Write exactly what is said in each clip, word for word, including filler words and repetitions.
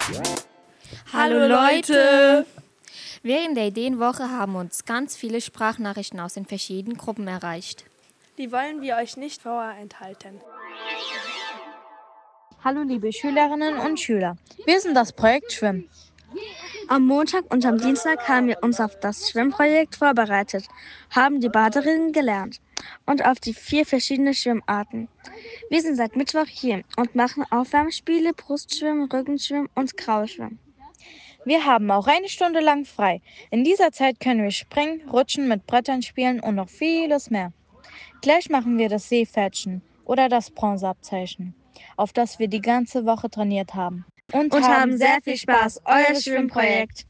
Hallo Leute! Während der Ideenwoche haben uns ganz viele Sprachnachrichten aus den verschiedenen Gruppen erreicht. Die wollen wir euch nicht vorenthalten. Hallo liebe Schülerinnen und Schüler, wir sind das Projekt Schwimmen. Am Montag und am Dienstag haben wir uns auf das Schwimmprojekt vorbereitet, haben die Baderegeln gelernt und auf die vier verschiedenen Schwimmarten. Wir sind seit Mittwoch hier und machen Aufwärmspiele, Brustschwimmen, Rückenschwimmen und Kraulschwimmen. Wir haben auch eine Stunde lang frei. In dieser Zeit können wir springen, rutschen, mit Brettern spielen und noch vieles mehr. Gleich machen wir das Seepferdchen oder das Bronzeabzeichen, auf das wir die ganze Woche trainiert haben. Und, und haben sehr viel Spaß, euer Schwimmprojekt.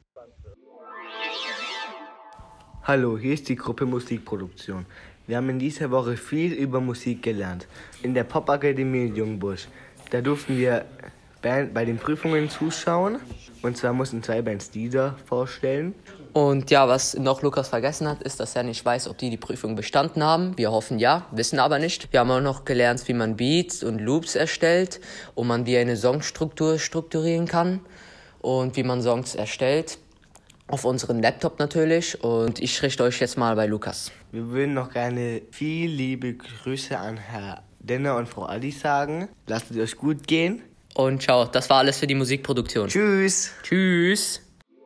Hallo, hier ist die Gruppe Musikproduktion. Wir haben in dieser Woche viel über Musik gelernt. In der Popakademie in Jungbusch. Da durften wir Band bei den Prüfungen zuschauen. Und zwar mussten zwei Bands Lieder vorstellen. Und ja, was noch Lukas vergessen hat, ist, dass er nicht weiß, ob die die Prüfung bestanden haben. Wir hoffen ja, wissen aber nicht. Wir haben auch noch gelernt, wie man Beats und Loops erstellt und man wie eine Songstruktur strukturieren kann und wie man Songs erstellt. Auf unseren Laptop natürlich. Und ich richte euch jetzt mal bei Lukas. Wir würden noch gerne viel liebe Grüße an Herr Denner und Frau Adi sagen. Lasst es euch gut gehen. Und ciao, das war alles für die Musikproduktion. Tschüss. Tschüss.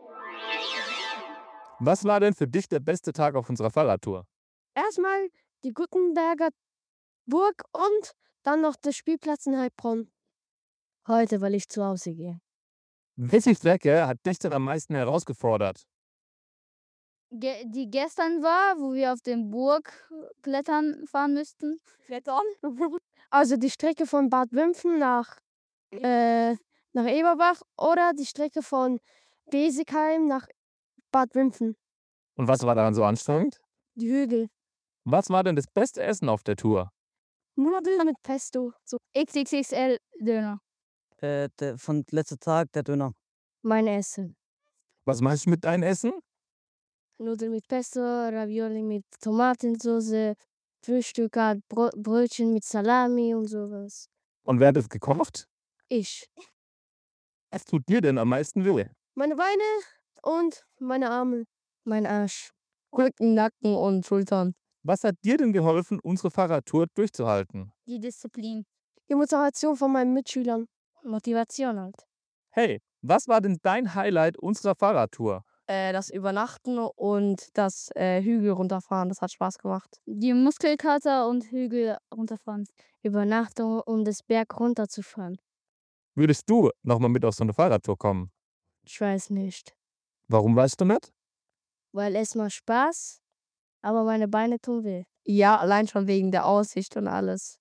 Was war denn für dich der beste Tag auf unserer Fahrradtour? Erstmal die Gutenberger Burg und dann noch der Spielplatz in Heilbronn. Heute, weil ich zu Hause gehe. Welche Strecke hat dich denn am meisten herausgefordert? Ge- die gestern war, wo wir auf den Burgklettern fahren müssten. Klettern? Also die Strecke von Bad Wimpfen nach, äh, nach Eberbach oder die Strecke von Besigheim nach Bad Wimpfen. Und was war daran so anstrengend? Die Hügel. Was war denn das beste Essen auf der Tour? Nudeln mit Pesto. So X X X L Döner. Äh, der, von letzter Tag, der Döner. mein Essen. Was meinst du mit deinem Essen? Nudeln mit Pesto, Ravioli mit Tomatensauce, Frühstück hat Bro- Brötchen mit Salami und sowas. Und wer hat das gekocht? Ich. Was tut dir denn am meisten weh? Meine Beine und meine Arme. Mein Arsch. Rücken, Nacken und Schultern. Was hat dir denn geholfen, unsere Fahrradtour durchzuhalten? Die Disziplin. Die Motivation von meinen Mitschülern. Motivation halt. Hey, was war denn dein Highlight unserer Fahrradtour? Äh, das Übernachten und das äh, Hügel runterfahren, das hat Spaß gemacht. Die Muskelkater und Hügel runterfahren. Übernachtung, um das Berg runterzufahren. Würdest du nochmal mit auf so eine Fahrradtour kommen? Ich weiß nicht. Warum weißt du nicht? Weil es macht Spaß, aber meine Beine tun weh. Ja, allein schon wegen der Aussicht und alles.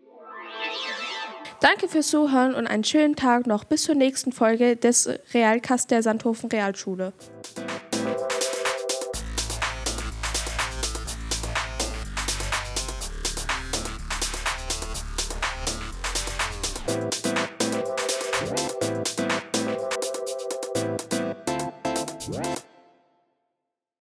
Danke fürs Zuhören und einen schönen Tag noch bis zur nächsten Folge des Realcast der Sandhofen Realschule.